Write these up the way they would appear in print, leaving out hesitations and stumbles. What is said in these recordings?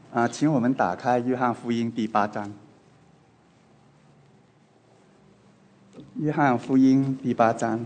请我们打开约翰福音第8章。约翰福音第8章。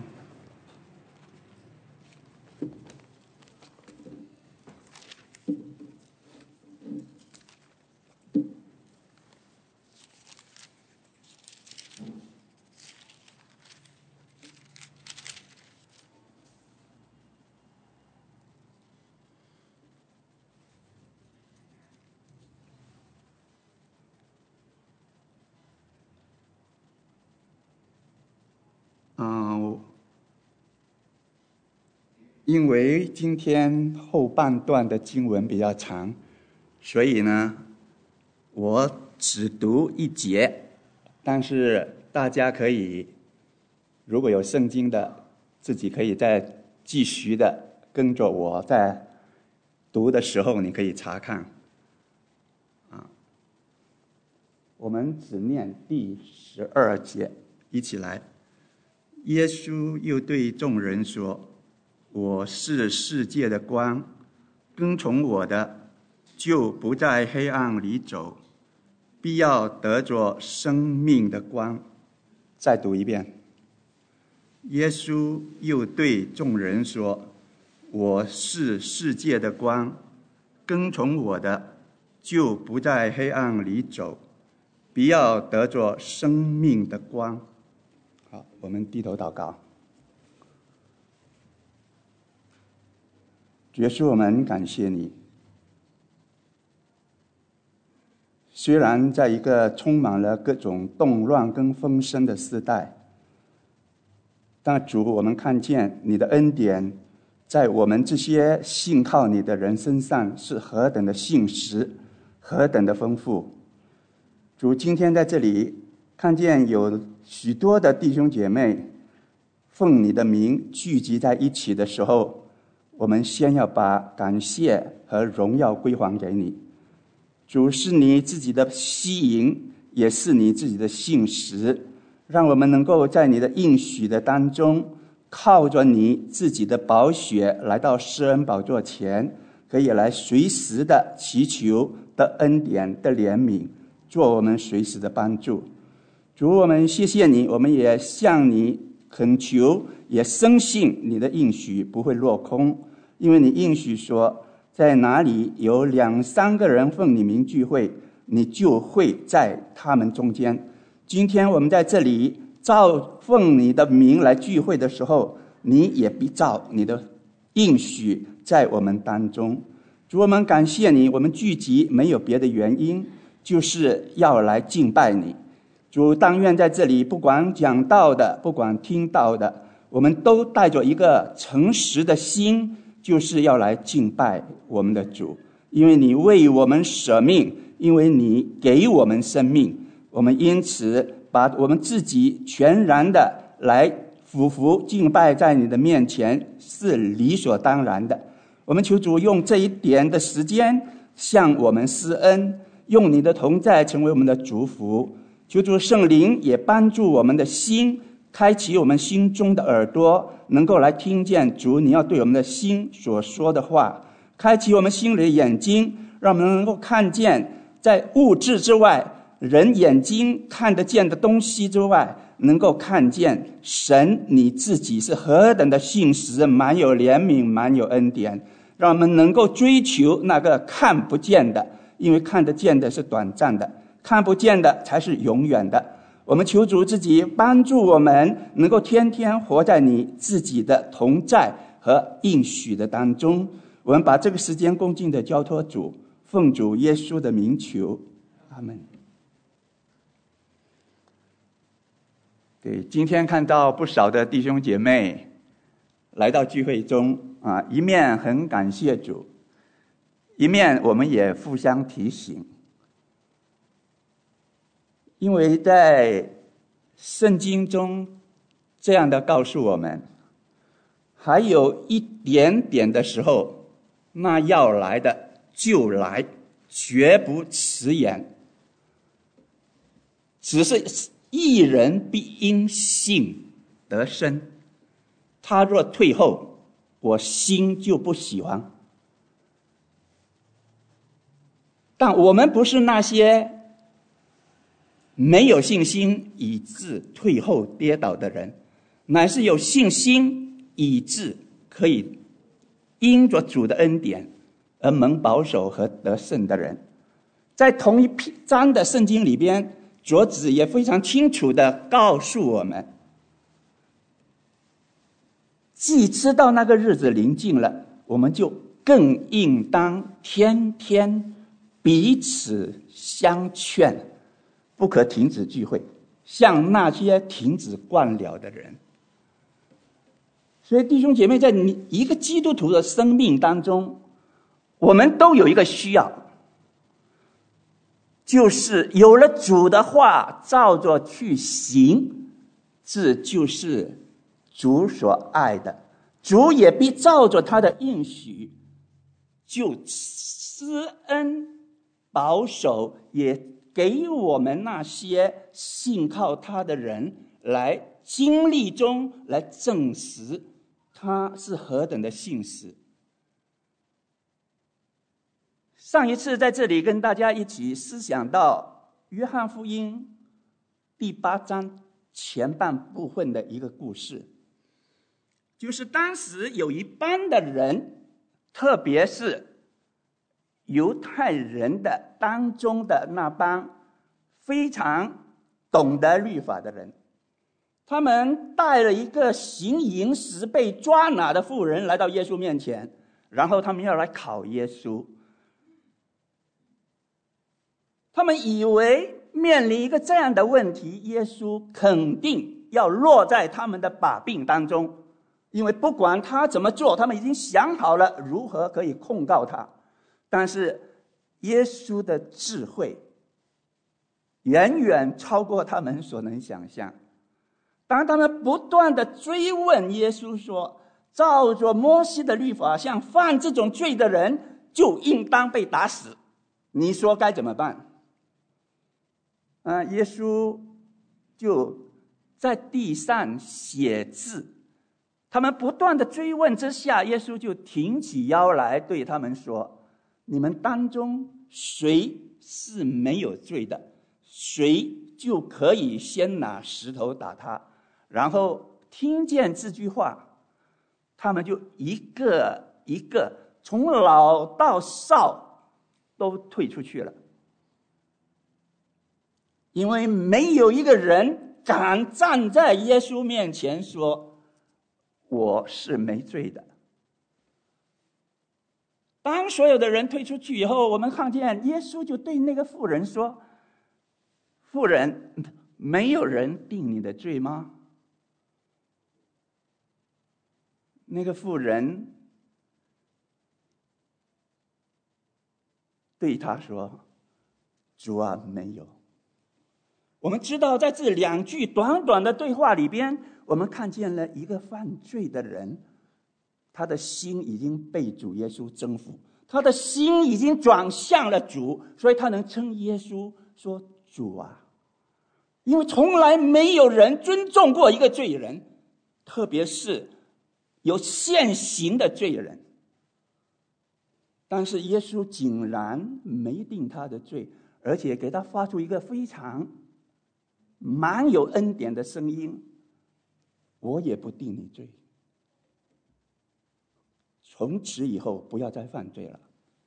因为今天后半段的经文比较长，所以呢，我只读一节，但是大家可以，如果有圣经的，自己可以再继续的跟着我在读的时候，你可以查看。我们只念第12节，一起来。耶稣又对众人说：我是世界的光，跟从我的，就不在黑暗里走，必要得着生命的光。再读一遍。耶稣又对众人说：我是世界的光，跟从我的，就不在黑暗里走，必要得着生命的光。好，我们低头祷告。主耶稣，我们感谢你。虽然在一个充满了各种动乱跟风声的时代，但主，我们看见你的恩典在我们这些信靠你的人身上是何等的信实，何等的丰富。主，今天在这里看见有许多的弟兄姐妹奉你的名聚集在一起的时候，我们先要把感谢和荣耀归还给你。主，是你自己的吸引，也是你自己的信实，让我们能够在你的应许的当中，靠着你自己的宝血来到施恩宝座前，可以来随时的祈求的恩典的怜悯，做我们随时的帮助。主，我们谢谢你，我们也向你恳求，也深信你的应许不会落空，因为你应许说，在哪里有2、3个人奉你名聚会，你就会在他们中间。今天我们在这里照奉你的名来聚会的时候，你也必照你的应许在我们当中。主，我们感谢你，我们聚集没有别的原因，就是要来敬拜你。主，但愿在这里不管讲道的，不管听到的，我们都带着一个诚实的心，就是要来敬拜我们的主。因为你为我们舍命，因为你给我们生命，我们因此把我们自己全然的来俯伏敬拜在你的面前，是理所当然的。我们求主用这一点的时间向我们施恩，用你的同在成为我们的祝福。求主圣灵也帮助我们的心，开启我们心中的耳朵，能够来听见主你要对我们的心所说的话，开启我们心里的眼睛，让我们能够看见在物质之外，人眼睛看得见的东西之外，能够看见神你自己是何等的信实，满有怜悯，满有恩典，让我们能够追求那个看不见的，因为看得见的是短暂的，看不见的才是永远的。我们求主自己帮助我们，能够天天活在你自己的同在和应许的当中。我们把这个时间恭敬的交托主，奉主耶稣的名求，阿们。对，今天看到不少的弟兄姐妹来到聚会中，一面很感谢主，一面我们也互相提醒。因为在圣经中这样的告诉我们，还有一点点的时候，那要来的就来，绝不迟延。只是义人必因信得生，他若退后，我心就不喜欢。 但我们不是那些没有信心以致退后跌倒的人，乃是有信心以致可以因着主的恩典而蒙保守和得胜的人。在同一章的圣经里边，作者也非常清楚地告诉我们，既知道那个日子临近了，我们就更应当天天彼此相劝，不可停止聚会，像那些停止惯了的人。所以弟兄姐妹，在一个基督徒的生命当中，我们都有一个需要，就是有了主的话照着去行，这就是主所爱的。主也必照着他的应许，就施恩保守，也给我们那些信靠他的人来经历中来证实他是何等的信实。上一次在这里跟大家一起思想到约翰福音第8章前半部分的一个故事，就是当时有一班的人，特别是犹太人的当中的那帮非常懂得律法的人，他们带了一个行淫时被抓拿的妇人来到耶稣面前，然后他们要来考耶稣。他们以为面临一个这样的问题，耶稣肯定要落在他们的把柄当中，因为不管他怎么做，他们已经想好了如何可以控告他。但是耶稣的智慧远远超过他们所能想象。当他们不断的追问耶稣说，照着摩西的律法，像犯这种罪的人就应当被打死，你说该怎么办？耶稣就在地上写字。他们不断的追问之下，耶稣就挺起腰来对他们说，你们当中谁是没有罪的，谁就可以先拿石头打他。然后听见这句话，他们就一个一个从老到少都退出去了，因为没有一个人敢站在耶稣面前说我是没罪的。当所有的人退出去以后，我们看见耶稣就对那个妇人说，妇人，没有人定你的罪吗？那个妇人对他说，主啊，没有。我们知道在这2句短短的对话里边，我们看见了一个犯罪的人，他的心已经被主耶稣征服，他的心已经转向了主，所以他能称耶稣说主啊。因为从来没有人尊重过一个罪人，特别是有现行的罪人。但是耶稣竟然没定他的罪，而且给他发出一个非常蛮有恩典的声音，我也不定你罪，从此以后不要再犯罪了。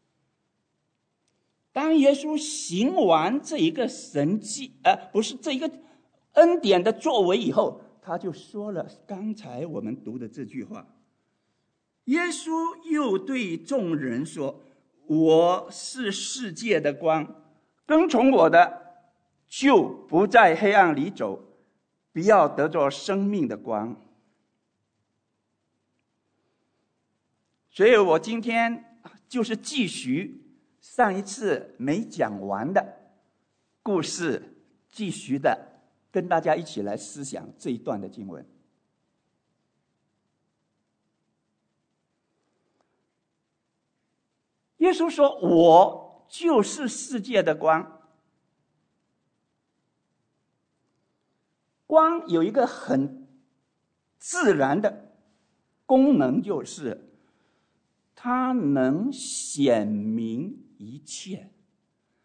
当耶稣行完这一个神迹，不是这一个恩典的作为以后，他就说了刚才我们读的这句话。耶稣又对众人说，我是世界的光，跟从我的就不在黑暗里走，必要得着生命的光。所以我今天就是继续上一次没讲完的故事，继续的跟大家一起来思想这一段的经文。耶稣说，我就是世界的光。光有一个很自然的功能，就是它能显明一切。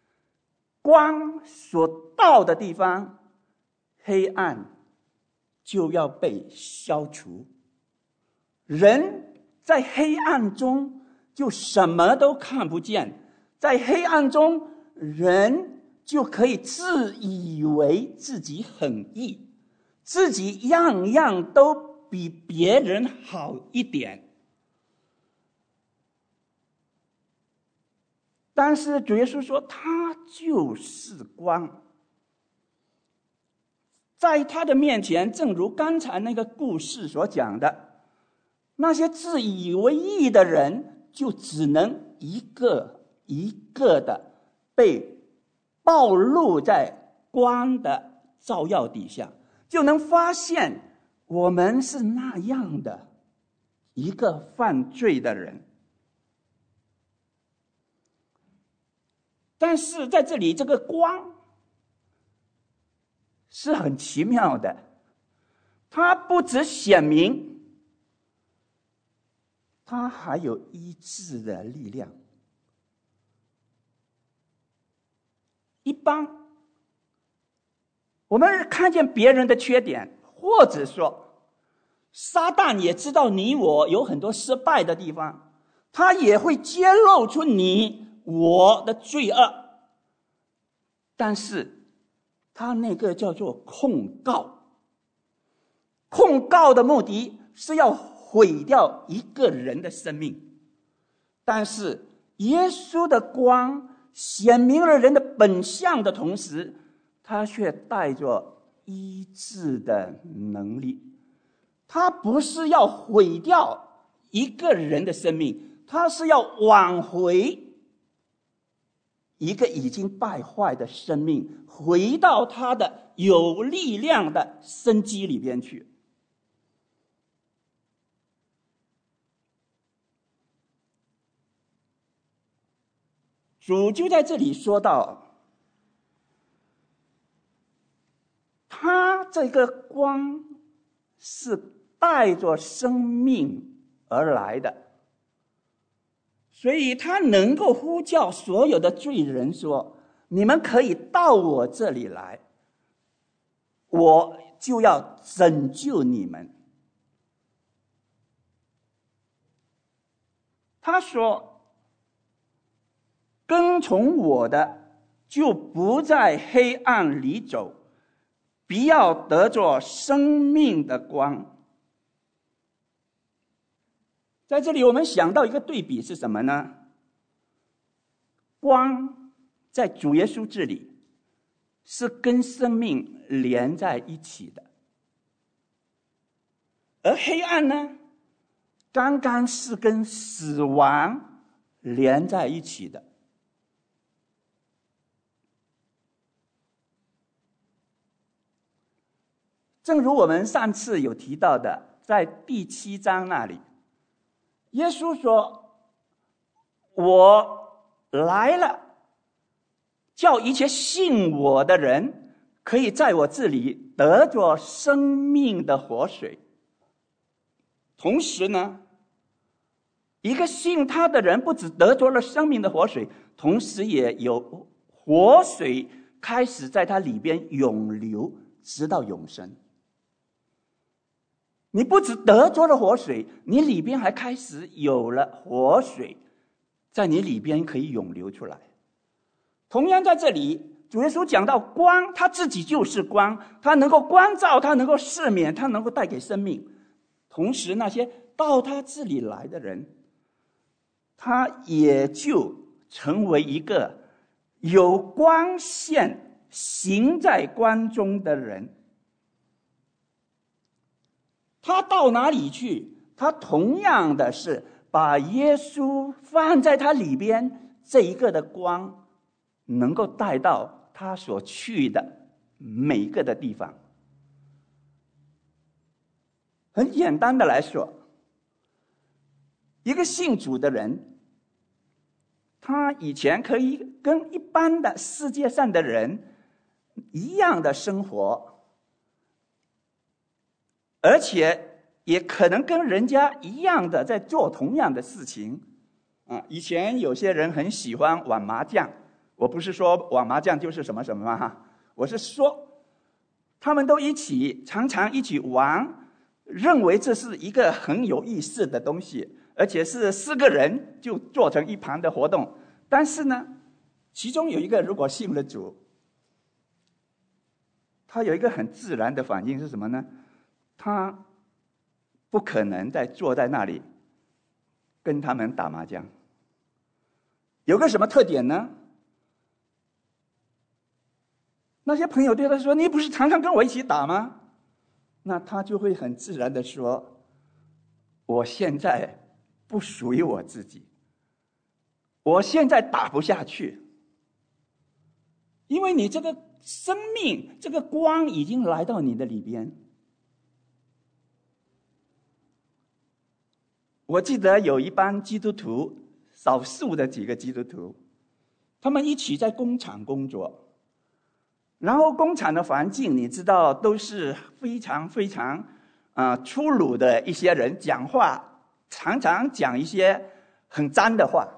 光所到的地方，黑暗就要被消除。人在黑暗中就什么都看不见，在黑暗中人就可以自以为自己很义，自己样样都比别人好一点。但是主耶稣说他就是光，在他的面前，正如刚才那个故事所讲的，那些自以为义的人就只能一个一个的被暴露在光的照耀底下，就能发现我们是那样的一个犯罪的人。但是在这里，这个光是很奇妙的，它不只显明，它还有医治的力量。一般我们看见别人的缺点，或者说撒旦也知道你我有很多失败的地方，他也会揭露出你我的罪恶，但是他那个叫做控告，控告的目的是要毁掉一个人的生命。但是耶稣的光显明了人的本相的同时，他却带着医治的能力。他不是要毁掉一个人的生命，他是要挽回一个已经败坏的生命，回到他的有力量的生机里边去。主就在这里说到，他这个光是带着生命而来的，所以他能够呼叫所有的罪人说，你们可以到我这里来，我就要拯救你们。他说，跟从我的就不在黑暗里走，必要得着生命的光。在这里我们想到一个对比是什么呢？光在主耶稣这里是跟生命连在一起的，而黑暗呢，刚刚是跟死亡连在一起的。正如我们上次有提到的，在第7章那里，耶稣说，我来了，叫一切信我的人可以在我这里得着生命的活水。同时呢，一个信他的人不只得着了生命的活水，同时也有活水开始在他里边涌流，直到永生。你不只得着了活水，你里边还开始有了活水，在你里边可以涌流出来。同样在这里，主耶稣讲到光，他自己就是光，他能够光照，他能够赦免，他能够带给生命。同时那些到他这里来的人，他也就成为一个有光线行在光中的人。他到哪里去，他同样的是把耶稣放在他里边，这一个的光能够带到他所去的每个的地方。很简单的来说，一个信主的人，他以前可以跟一般的世界上的人一样的生活，而且也可能跟人家一样的在做同样的事情。以前有些人很喜欢玩麻将， 我不是说玩麻将就是什么什么哈，我是说他们都常常一起玩，认为这是一个很有意思的东西，而且是4个人就做成一盘的活动。但是呢，其中有一个如果信了主，他有一个很自然的反应是什么呢？他不可能再坐在那里跟他们打麻将。有个什么特点呢？那些朋友对他说：“你不是常常跟我一起打吗？”那他就会很自然的说：“我现在不属于我自己，我现在打不下去，因为你这个生命，这个光已经来到你的里边。”我记得有一班基督徒，少数的几个基督徒，他们一起在工厂工作，然后工厂的环境你知道都是非常非常粗鲁的一些人，讲话常常讲一些很脏的话。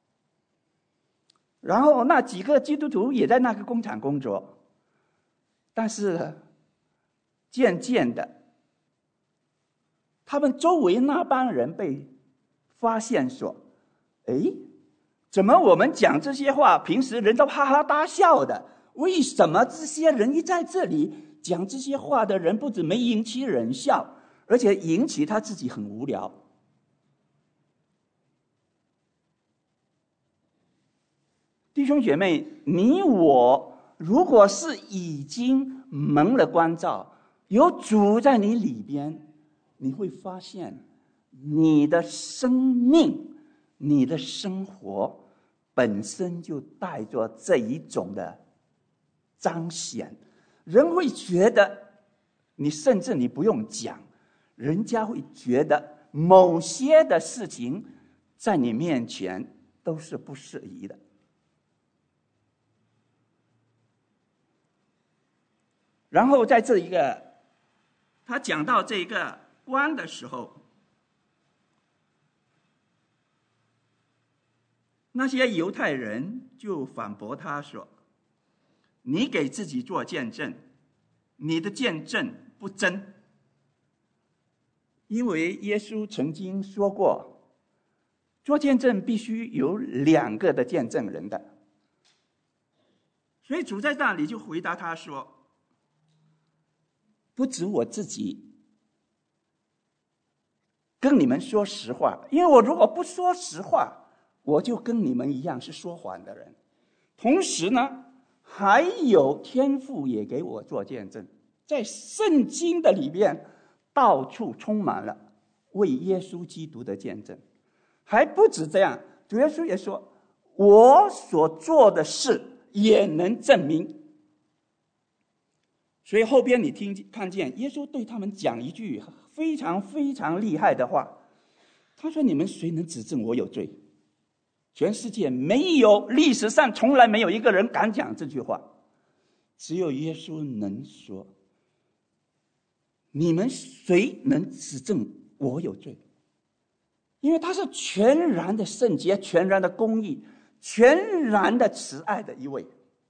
然后那几个基督徒也在那个工厂工作，但是渐渐的他们周围那帮人被发现说：“诶，怎么我们讲这些话，平时人都哈哈大笑的，为什么这些人一在这里讲这些话的人，不止没引起人笑，而且引起他自己很无聊？”弟兄姐妹，你我如果是已经蒙了光照，有主在你里边，你会发现你的生命，你的生活本身就带着这一种的彰显。人会觉得你，甚至你不用讲，人家会觉得某些的事情在你面前都是不适宜的。然后在这一个他讲到这个光的时候，那些犹太人就反驳他说：“你给自己做见证，你的见证不真。”因为耶稣曾经说过，做见证必须有2个的见证人的。所以主在那里就回答他说：“不止我自己跟你们说实话，因为我如果不说实话，我就跟你们一样是说谎的人。同时呢，还有天父也给我做见证，在圣经的里边到处充满了为耶稣基督的见证。还不止这样，主耶稣也说，我所做的事也能证明。”所以后边你看见耶稣对他们讲一句非常非常厉害的话，他说：“你们谁能指证我有罪？”全世界没有，历史上从来没有一个人敢讲这句话，只有耶稣能说：“你们谁能指证我有罪？”因为他是全然的圣洁、全然的公义、全然的慈爱的一位。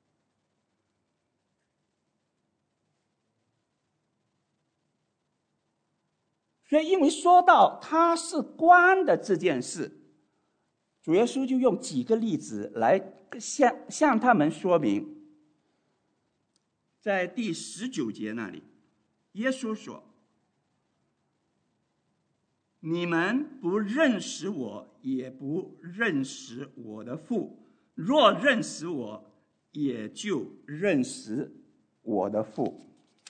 所以因为说到他是光的这件事，主耶稣就用几个例子来向他们说明。在第19节那里，耶稣说：“你们不认识我，也不认识我的父。若认识我，也就认识我的父。”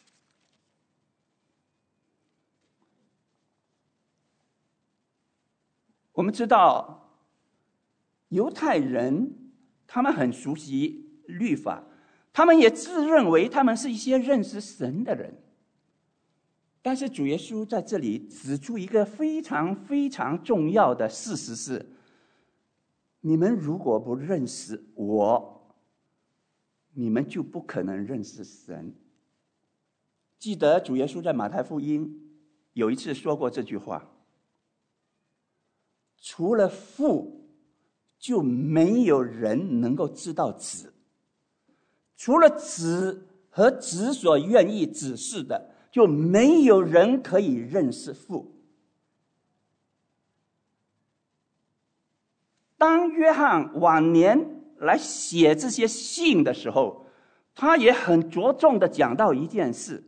我们知道犹太人他们很熟悉律法，他们也自认为他们是一些认识神的人。但是主耶稣在这里指出一个非常非常重要的事实是，你们如果不认识我，你们就不可能认识神。记得主耶稣在马太福音有一次说过这句话：除了父就没有人能够知道子，除了子和子所愿意指示的，就没有人可以认识父。当约翰晚年来写这些信的时候，他也很着重的讲到一件事，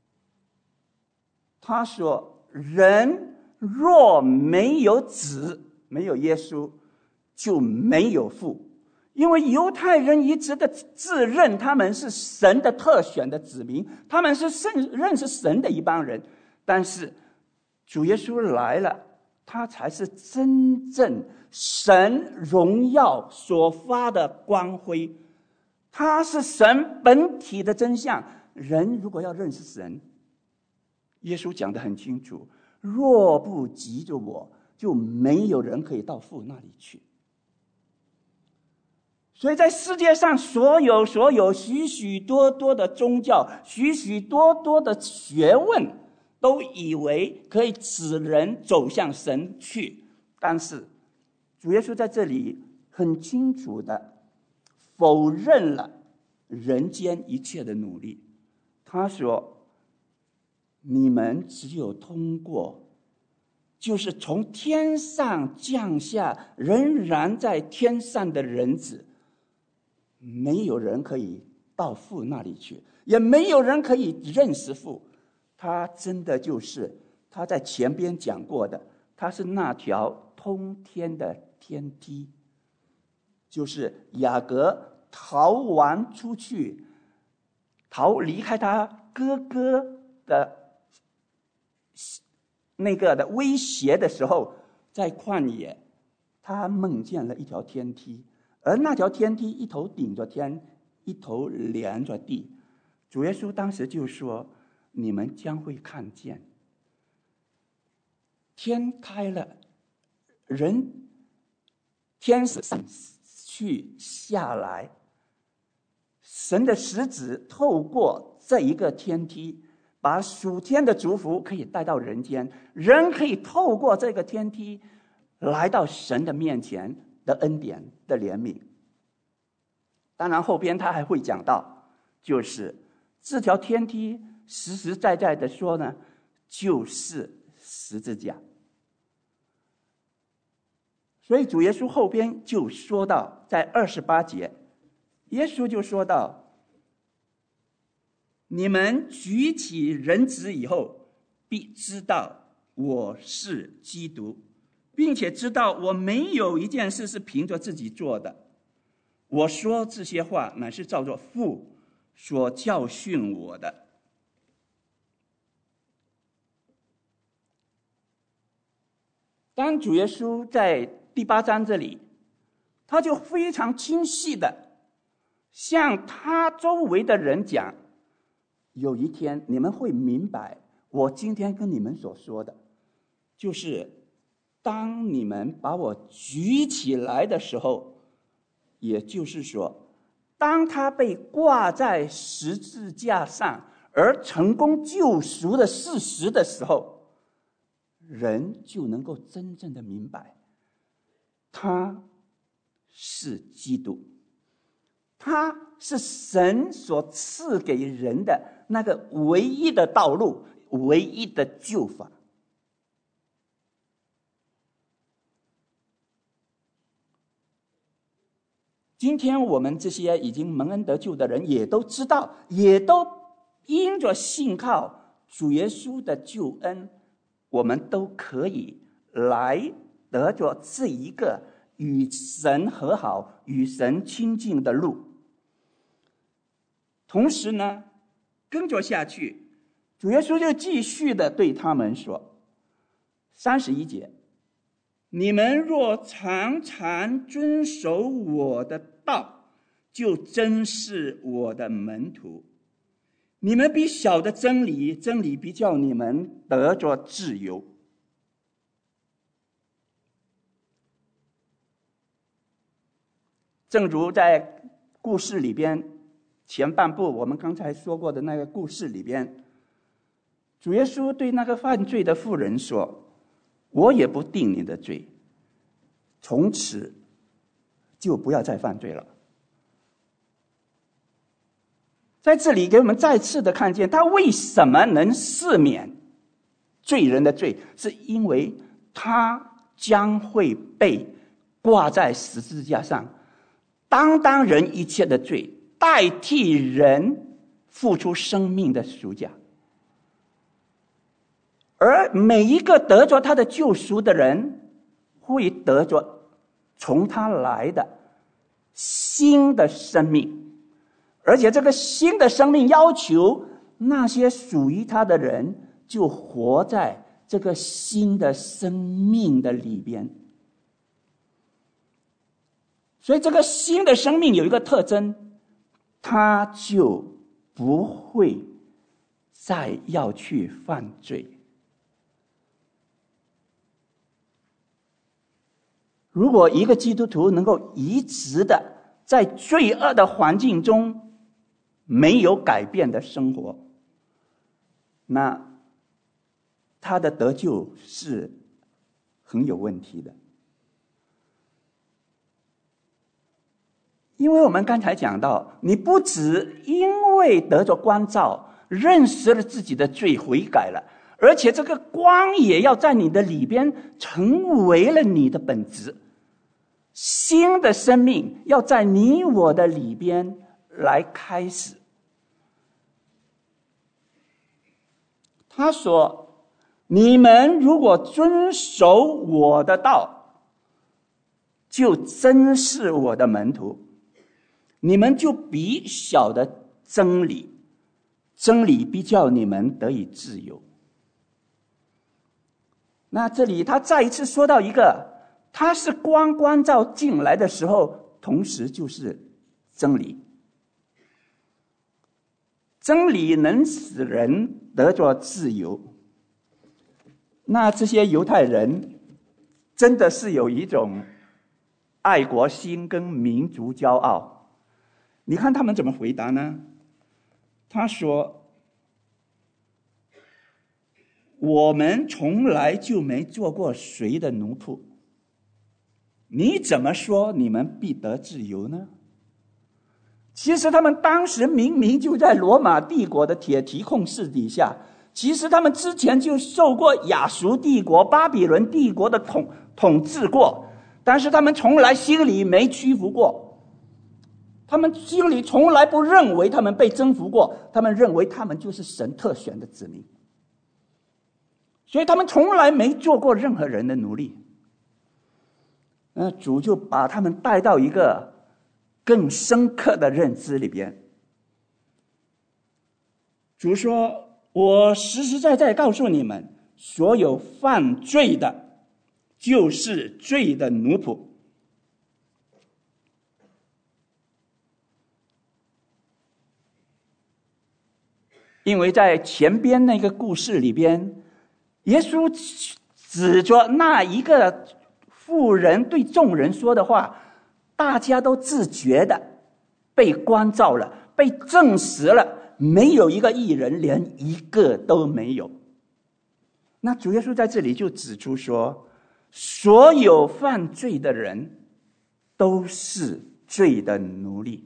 他说人若没有子，没有耶稣，就没有父。因为犹太人一直的自认他们是神的特选的子民，他们是认识神的一帮人，但是主耶稣来了，他才是真正神荣耀所发的光辉，他是神本体的真相。人如果要认识神，耶稣讲得很清楚，若不急着我，就没有人可以到父那里去。所以在世界上所有许许多多的宗教，许许多多的学问，都以为可以使人走向神去，但是主耶稣在这里很清楚的否认了人间一切的努力。他说你们只有通过就是从天上降下仍然在天上的人子，没有人可以到父那里去，也没有人可以认识父。他真的就是他在前边讲过的，他是那条通天的天梯，就是雅各逃亡出去，离开他哥哥的那个的威胁的时候，在旷野他梦见了一条天梯，而那条天梯一头顶着天，一头连着地。主耶稣当时就说，你们将会看见天开了，天使去下来，神的使者透过这一个天梯，把属天的祝福可以带到人间，人可以透过这个天梯来到神的面前的恩典的怜悯。当然后边他还会讲到，就是这条天梯实实在在的说呢，就是十字架。所以主耶稣后边就说到，在28节，耶稣就说到，你们举起人子以后，必知道我是基督，并且知道我没有一件事是凭着自己做的，我说这些话乃是照着父所教训我的。当主耶稣在第8章这里，他就非常清晰的向他周围的人讲，有一天你们会明白我今天跟你们所说的，就是当你们把我举起来的时候，也就是说当他被挂在十字架上而成功救赎的事实的时候，人就能够真正的明白他是基督，他是神所赐给人的那个唯一的道路，唯一的救法。今天我们这些已经蒙恩得救的人也都知道，也都因着信靠主耶稣的救恩，我们都可以来得着这一个与神和好、与神亲近的路。同时呢，跟着下去，主耶稣就继续的对他们说，31节，你们若常常遵守我的道，就真是我的门徒。你们必晓得真理，真理必叫你们得着自由。正如在故事里边前半部我们刚才说过的那个故事里边，主耶稣对那个犯罪的妇人说，我也不定你的罪，从此就不要再犯罪了。在这里给我们再次的看见，他为什么能赦免罪人的罪，是因为他将会被挂在十字架上，担人一切的罪，代替人付出生命的赎价。而每一个得着他的救赎的人，会得着从他来的新的生命。而且这个新的生命要求那些属于他的人就活在这个新的生命的里边。所以这个新的生命有一个特征，他就不会再要去犯罪。如果一个基督徒能够一直的在罪恶的环境中没有改变的生活，那他的得救是很有问题的。因为我们刚才讲到，你不只因为得着光照，认识了自己的罪，悔改了，而且这个光也要在你的里边成为了你的本质，新的生命要在你我的里边来开始。他说，你们如果遵守我的道，就真是我的门徒，你们就必晓得真理，真理必叫你们得以自由。那这里他再一次说到一个，他是光照进来的时候，同时就是真理。真理能使人得着自由。那这些犹太人真的是有一种爱国心跟民族骄傲。你看他们怎么回答呢？他说，我们从来就没做过谁的奴仆，你怎么说你们必得自由呢？其实他们当时明明就在罗马帝国的铁蹄控制底下，其实他们之前就受过亚述帝国、巴比伦帝国的统治过，但是他们从来心里没屈服过，他们心里从来不认为他们被征服过，他们认为他们就是神特选的子民，所以他们从来没做过任何人的奴隶。那主就把他们带到一个更深刻的认知里边。主说，我实实在在告诉你们，所有犯罪的就是罪的奴仆。因为在前边那个故事里边，耶稣指着那一个妇人对众人说的话，大家都自觉的被光照了，被证实了，没有一个义人，连一个都没有。那主耶稣在这里就指出说，所有犯罪的人都是罪的奴隶。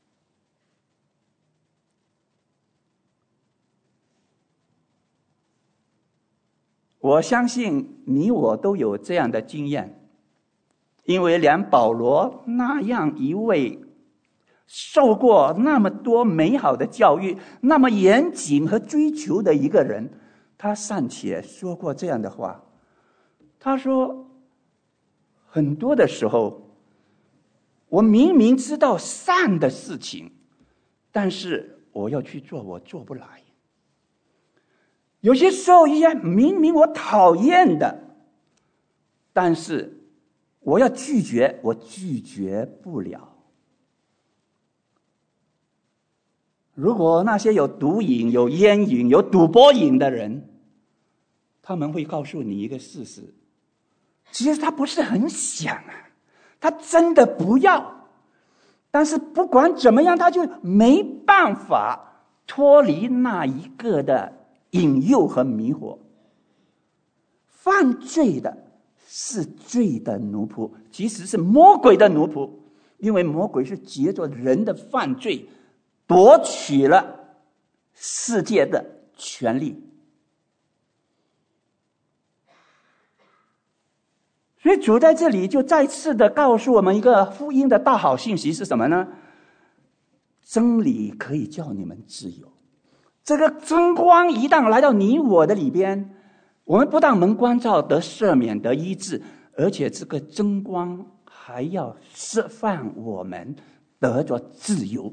我相信你我都有这样的经验，因为连保罗那样一位受过那么多美好的教育，那么严谨和追求的一个人，他尚且说过这样的话。他说，很多的时候我明明知道善的事情，但是我要去做，我做不来。有些时候也明明我讨厌的，但是我要拒绝，我拒绝不了。如果那些有毒瘾、有烟瘾、有赌博瘾的人，他们会告诉你一个事实，其实他不是很想啊，他真的不要，但是不管怎么样，他就没办法脱离那一个的引诱和迷惑。犯罪的是罪的奴仆，其实是魔鬼的奴仆。 因为魔鬼是借着人的犯罪夺取了世界的权利。所以主在这里就再次的告诉我们一个福音的大好信息是什么呢？真理可以叫你们自由。这个真光一旦来到你我的里边，我们不但蒙光照得赦免得医治，而且这个真光还要释放我们得着自由。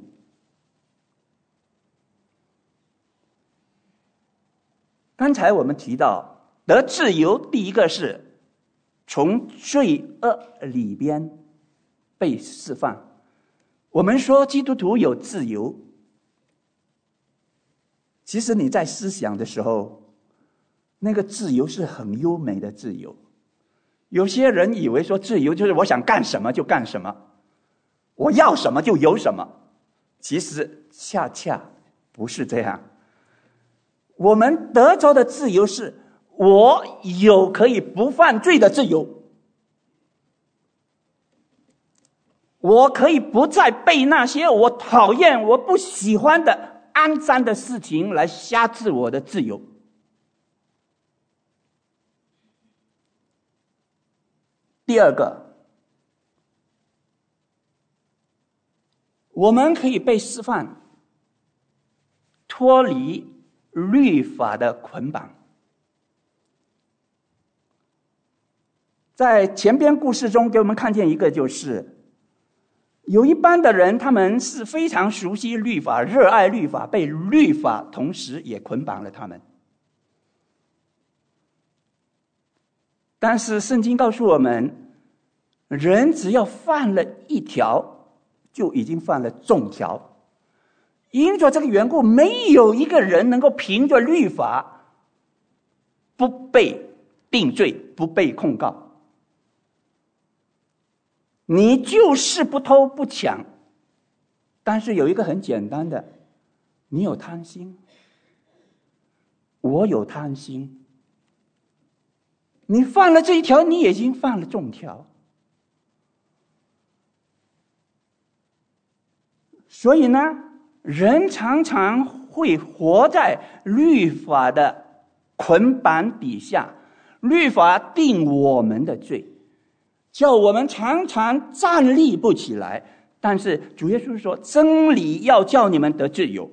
刚才我们提到得自由，第一个是从罪恶里边被释放。我们说基督徒有自由，其实你在思想的时候，那个自由是很优美的自由。有些人以为说自由就是我想干什么就干什么，我要什么就有什么，其实恰恰不是这样。我们得着的自由是我有可以不犯罪的自由，我可以不再被那些我讨厌我不喜欢的肮脏的事情来辖制我的自由。第二个，我们可以被释放，脱离律法的捆绑。在前边故事中给我们看见一个，就是有一班的人，他们是非常熟悉律法，热爱律法，被律法同时也捆绑了他们。但是圣经告诉我们，人只要犯了一条，就已经犯了众条。因着这个缘故，没有一个人能够凭着律法不被定罪，不被控告。你就是不偷不抢，但是有一个很简单的，你有贪心，我有贪心，你犯了这一条，你已经犯了众条。所以呢，人常常会活在律法的捆绑底下，律法定我们的罪，叫我们常常站立不起来。但是主耶稣说，真理要叫你们得自由。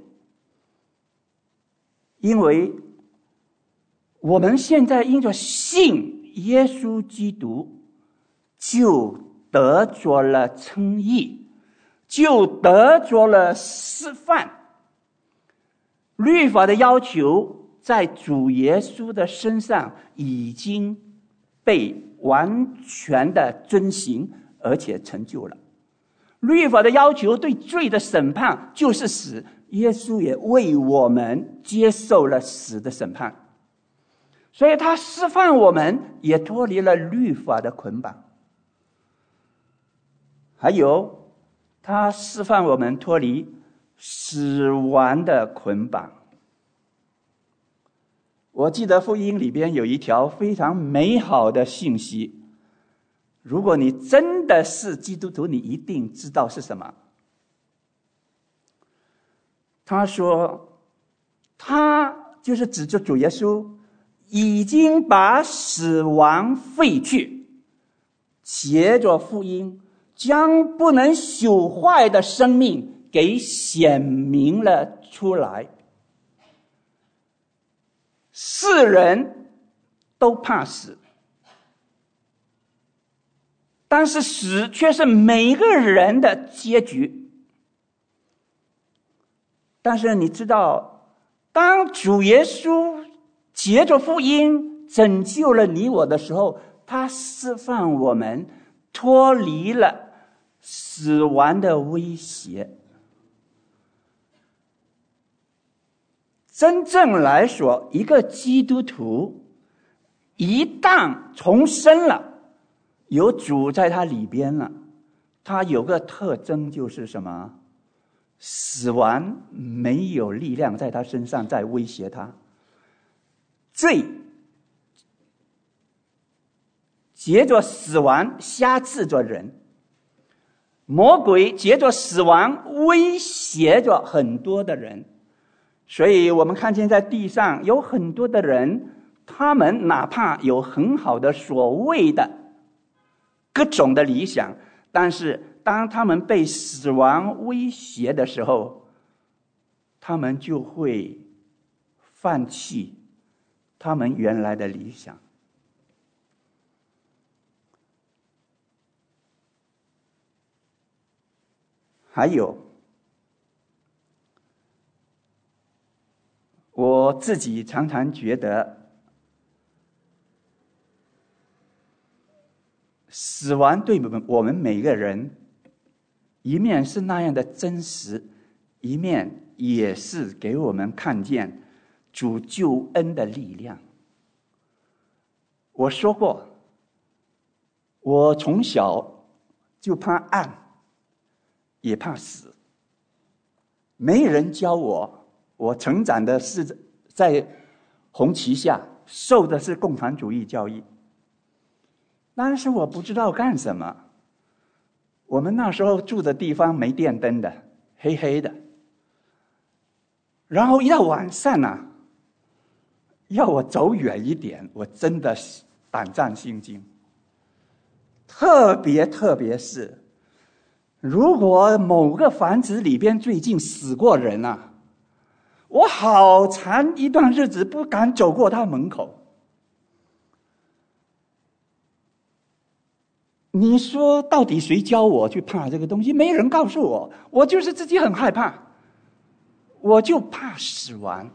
因为我们现在因着信耶稣基督，就得着了称义，就得着了释放。律法的要求在主耶稣的身上已经被完全的遵行，而且成就了。律法的要求对罪的审判就是死，耶稣也为我们接受了死的审判，所以他释放我们，也脱离了律法的捆绑。还有他释放我们脱离死亡的捆绑。我记得福音里边有一条非常美好的信息，如果你真的是基督徒，你一定知道是什么。他说，他就是指着主耶稣已经把死亡废去，借着福音将不能朽坏的生命给显明了出来。世人都怕死，但是死却是每个人的结局。但是你知道，当主耶稣借着福音拯救了你我的时候，他释放我们脱离了死亡的威胁。真正来说，一个基督徒一旦重生了，有主在他里边了，他有个特征就是什么？死亡没有力量在他身上在威胁他，罪借着死亡辖制着人。 魔鬼借着死亡威胁着很多的人，所以我们看见在地上有很多的人，他们哪怕有很好的所谓的各种的理想，但是当他们被死亡威胁的时候，他们就会放弃他们原来的理想。还有，我自己常常觉得，死亡对我们每个人，一面是那样的真实，一面也是给我们看见主救恩的力量。我说过，我从小就怕暗，也怕死，没人教我。我成长的是在红旗下，受的是共产主义教育，但是我不知道干什么。我们那时候住的地方没电灯的，黑黑的，然后一到晚上啊，要我走远一点，我真的胆战心惊。特别是如果某个房子里边最近死过人啊，我好长一段日子不敢走过他门口。你说到底谁教我去怕这个东西？没人告诉我，我就是自己很害怕，我就怕死亡。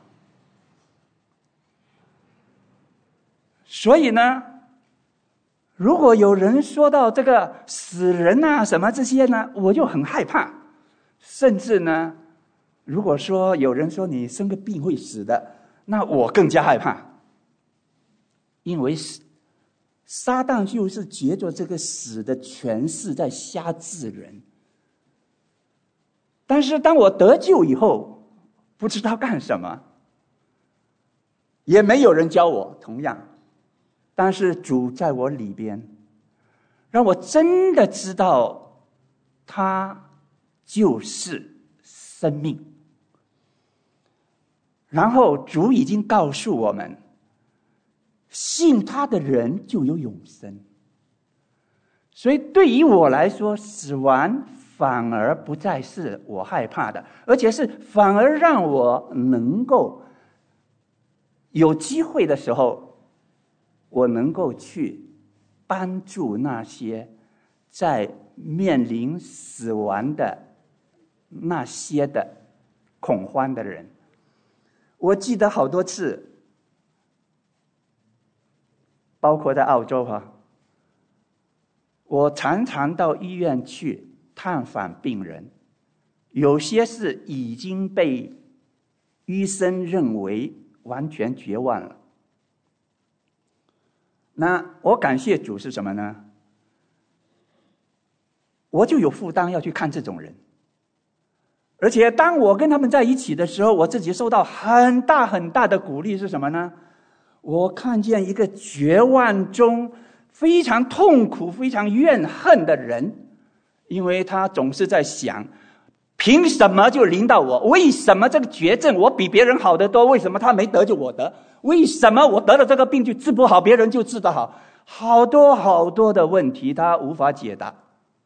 所以呢，如果有人说到这个死人啊什么这些呢，我就很害怕。甚至呢，如果说有人说你生个病会死的，那我更加害怕。因为撒旦就是借着这个死的权势在辖制人。但是当我得救以后，不知道干什么，也没有人教我，同样，但是主在我里边，让我真的知道他就是生命。然后主已经告诉我们，信他的人就有永生。所以对于我来说，死亡反而不再是我害怕的，而且是反而让我能够有机会的时候，我能够去帮助那些在面临死亡的那些的恐慌的人。我记得好多次，包括在澳洲我常常到医院去探访病人，有些是已经被医生认为完全绝望了。那我感谢主是什么呢？我就有负担要去看这种人，而且当我跟他们在一起的时候，我自己受到很大很大的鼓励是什么呢？我看见一个绝望中非常痛苦非常怨恨的人，因为他总是在想，凭什么就临到我？为什么这个绝症我比别人好得多？为什么他没得就我得？为什么我得了这个病就治不好，别人就治得好？好多好多的问题他无法解答。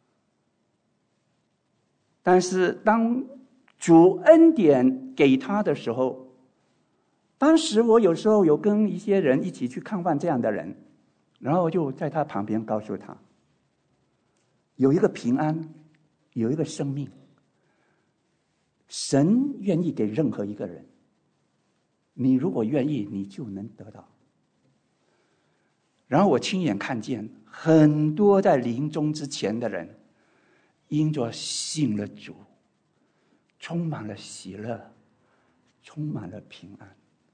但是当主恩典给他的时候，当时我有时候有跟一些人一起去看望这样的人，然后就在他旁边告诉他，有一个平安，有一个生命，神愿意给任何一个人，你如果愿意，你就能得到。然后我亲眼看见很多在临终之前的人，因着信了主，充满了喜乐，充满了平安。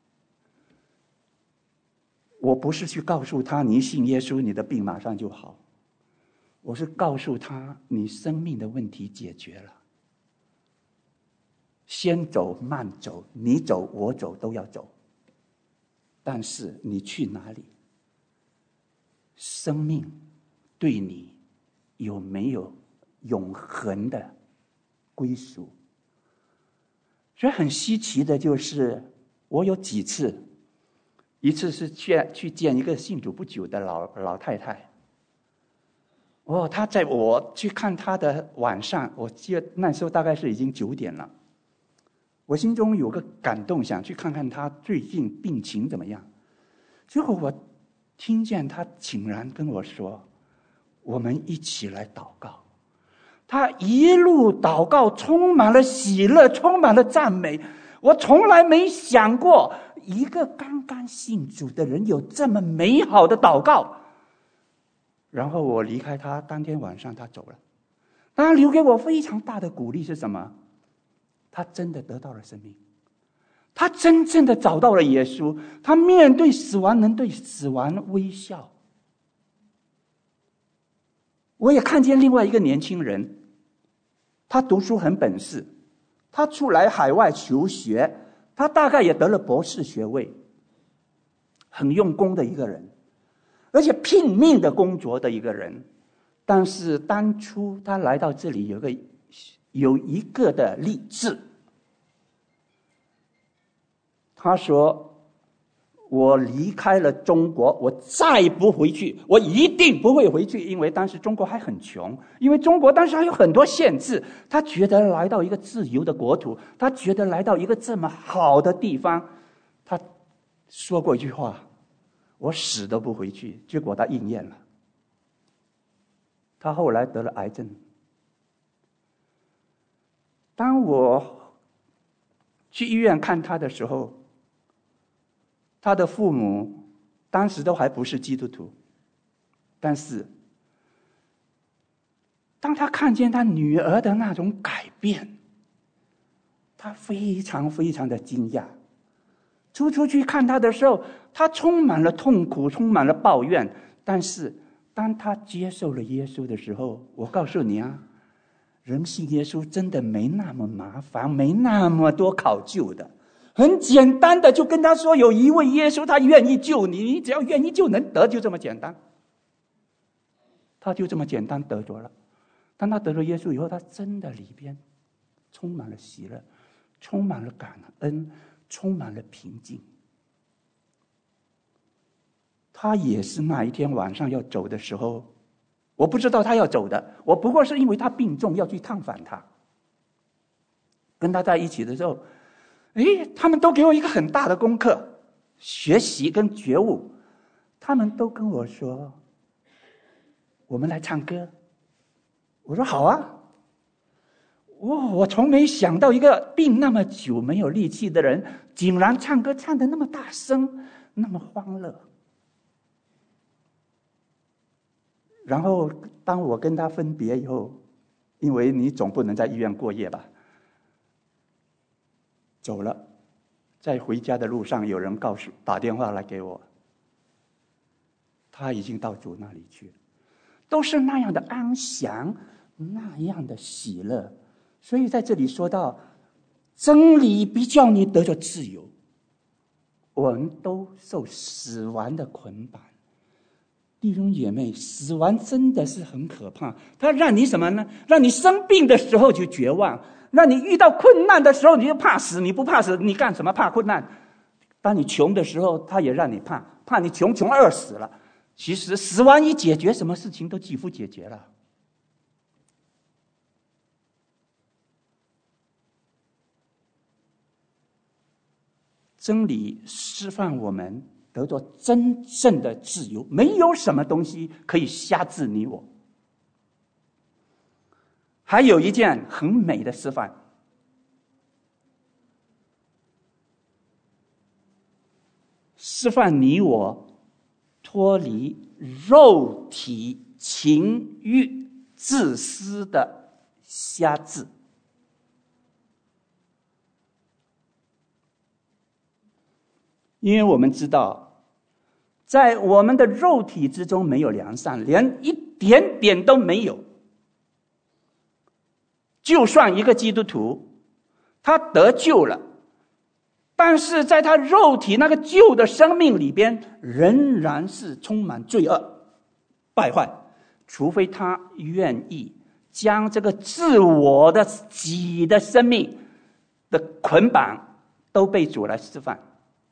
我不是去告诉他，你信耶稣，你的病马上就好。我是告诉他，你生命的问题解决了。先走慢走，你走我走都要走，但是你去哪里？生命对你有没有永恒的归属。所以很稀奇的就是，我有几次，一次是去见一个信主不久的老太太。她在我去看她的晚上，我记得那时候大概是已经9点了。我心中有个感动，想去看看她最近病情怎么样。结果我听见她竟然跟我说：“我们一起来祷告。”她一路祷告，充满了喜乐，充满了赞美。我从来没想过，一个刚刚信主的人有这么美好的祷告。然后我离开她，当天晚上她走了。她留给我非常大的鼓励是什么？他真的得到了生命，他真正的找到了耶稣，他面对死亡能对死亡微笑。我也看见另外一个年轻人，他读书很本事，他出来海外求学，他大概也得了博士学位，很用功的一个人，而且拼命的工作的一个人。但是当初他来到这里有一个的励志，他说：“我离开了中国，我再不回去，我一定不会回去，因为当时中国还很穷，因为中国当时还有很多限制。他觉得来到一个自由的国土，他觉得来到一个这么好的地方，他说过一句话：我死都不回去。结果他应验了，他后来得了癌症。当我去医院看他的时候，他的父母当时都还不是基督徒，但是当他看见他女儿的那种改变，他非常非常的惊讶。出去看他的时候，他充满了痛苦，充满了抱怨。但是当他接受了耶稣的时候，我告诉你啊，人信耶稣真的没那么麻烦，没那么多考究的，很简单的就跟他说，有一位耶稣，他愿意救你，你只要愿意就能得，就这么简单。他就这么简单得着了。当他得了耶稣以后，他真的里边充满了喜乐，充满了感恩，充满了平静。他也是那一天晚上要走的时候，我不知道他要走的，我不过是因为他病重要去探访他。跟他在一起的时候，他们都给我一个很大的功课，学习跟觉悟。他们都跟我说，我们来唱歌。我说好啊。我从没想到一个病那么久没有力气的人，竟然唱歌唱得那么大声，那么欢乐。然后当我跟他分别以后，因为你总不能在医院过夜吧，走了，在回家的路上，有人打电话来给我，他已经到主那里去了，都是那样的安详，那样的喜乐。所以在这里说到，真理必叫你得着自由。我们都受死亡的捆绑。弟兄姐妹，死亡真的是很可怕，它让你什么呢？让你生病的时候就绝望，让你遇到困难的时候你就怕死。你不怕死，你干什么怕困难？当你穷的时候，他也让你怕你穷饿死了。其实死亡一解决，什么事情都几乎解决了。真理释放我们得着真正的自由，没有什么东西可以辖制你我。还有一件很美的示范，示范你我脱离肉体情欲自私的辖制。因为我们知道，在我们的肉体之中没有良善，连一点点都没有。就算一个基督徒，他得救了，但是在他肉体那个旧的生命里边，仍然是充满罪恶、败坏，除非他愿意将这个自我的己的生命的捆绑都被主来释放。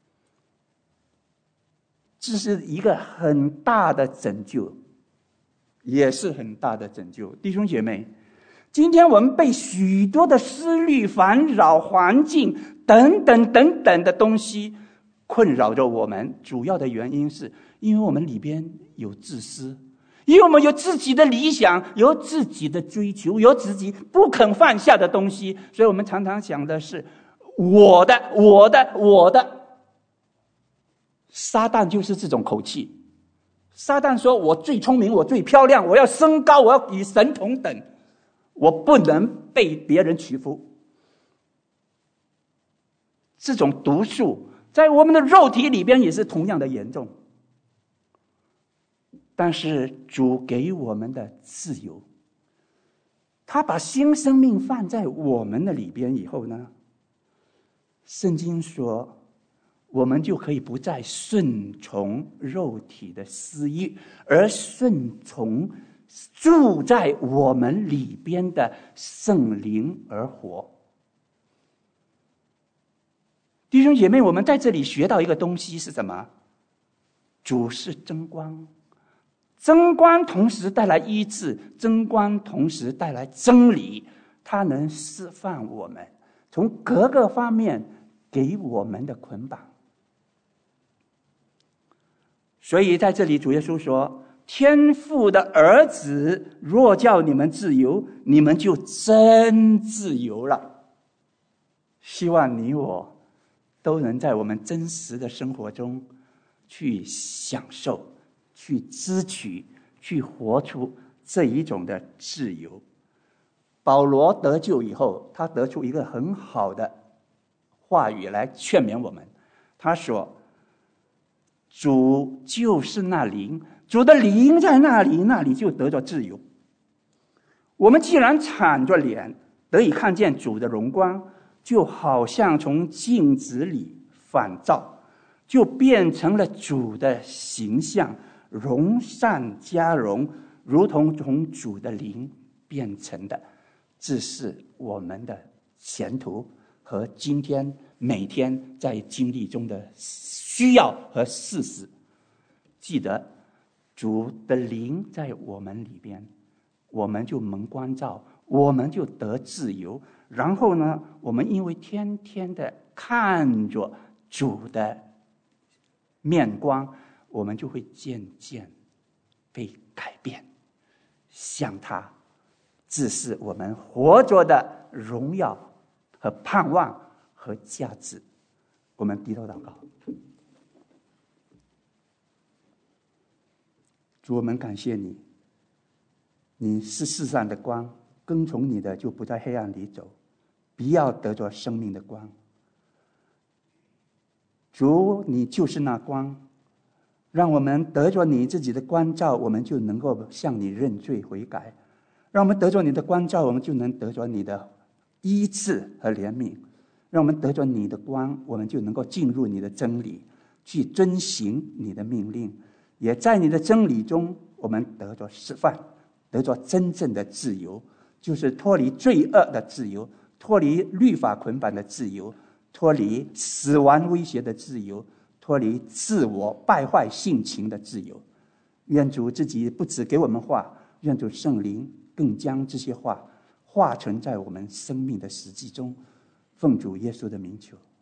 这是一个很大的拯救，也是很大的拯救。弟兄姐妹，今天我们被许多的思虑、烦扰、环境等等等等的东西困扰着我们，主要的原因是因为我们里边有自私，因为我们有自己的理想，有自己的追求，有自己不肯放下的东西，所以我们常常想的是我的我的我的。撒旦就是这种口气，撒旦说我最聪明，我最漂亮，我要升高，我要与神同等，我不能被别人屈服。这种毒素在我们的肉体里边也是同样的严重。但是主给我们的自由，他把新生命放在我们的里边以后呢，圣经说我们就可以不再顺从肉体的私欲，而顺从住在我们里边的圣灵而活。弟兄姐妹，我们在这里学到一个东西是什么？主是真光，真光同时带来医治，真光同时带来真理，它能释放我们从各个方面给我们的捆绑。所以在这里主耶稣说，天父的儿子若叫你们自由，你们就真自由了。希望你我都能在我们真实的生活中去享受，去支取，去活出这一种的自由。保罗得救以后，他得出一个很好的话语来劝勉我们。他说，主就是那灵，主的灵在那里，那里就得着自由。我们既然敞着脸得以看见主的荣光，就好像从镜子里反照，就变成了主的形象，荣上加荣，如同从主的灵变成的。这是我们的前途和今天每天在经历中的需要和事实。记得主的灵在我们里边，我们就蒙光照，我们就得自由。然后呢，我们因为天天的看着主的面光，我们就会渐渐被改变，像他。这是我们活着的荣耀和盼望和价值。我们低头祷告。主，我们感谢你，你是世上的光，跟从你的就不在黑暗里走，必要得着生命的光。主，你就是那光，让我们得着你自己的光照，我们就能够向你认罪悔改。让我们得着你的光照，我们就能得着你的医治和怜悯。让我们得着你的光，我们就能够进入你的真理，去遵行你的命令。也在你的真理中，我们得着释放，得着真正的自由，就是脱离罪恶的自由，脱离律法捆绑的自由，脱离死亡威胁的自由，脱离自我败坏性情的自由。愿主自己不只给我们话，愿主圣灵更将这些话化成在我们生命的实际中。奉主耶稣的名求。